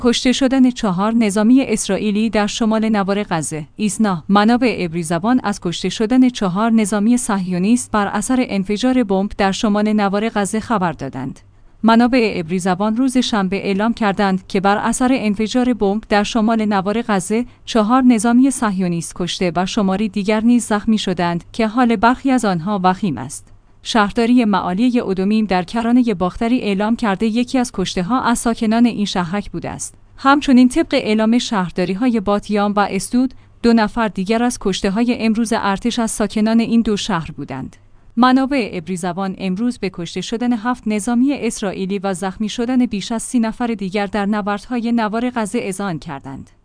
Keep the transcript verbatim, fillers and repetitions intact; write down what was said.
کشته شدن چهار نظامی اسرائیلی در شمال نوار غزه. ایسنا، منابع عبری زبان از کشته شدن چهار نظامی صهیونیست بر اثر انفجار بمب در شمال نوار غزه خبر دادند. منابع عبری زبان روز شنبه اعلام کردند که بر اثر انفجار بمب در شمال نوار غزه چهار نظامی صهیونیست کشته و شماری دیگر نیز زخمی شدند که حال برخی از آنها وخیم است. شهرداری معالی ادومیم در کرانه باختری اعلام کرده یکی از کشته‌ها از ساکنان این شهرک بوده است. همچنین طبق اعلام شهرداری‌های باتیام و استود، دو نفر دیگر از کشته‌های امروز ارتش از ساکنان این دو شهر بودند. منابع عبری زبان امروز به کشته شدن هفت نظامی اسرائیلی و زخمی شدن بیش از سی نفر دیگر در نبردهای نوار غزه اذعان کردند.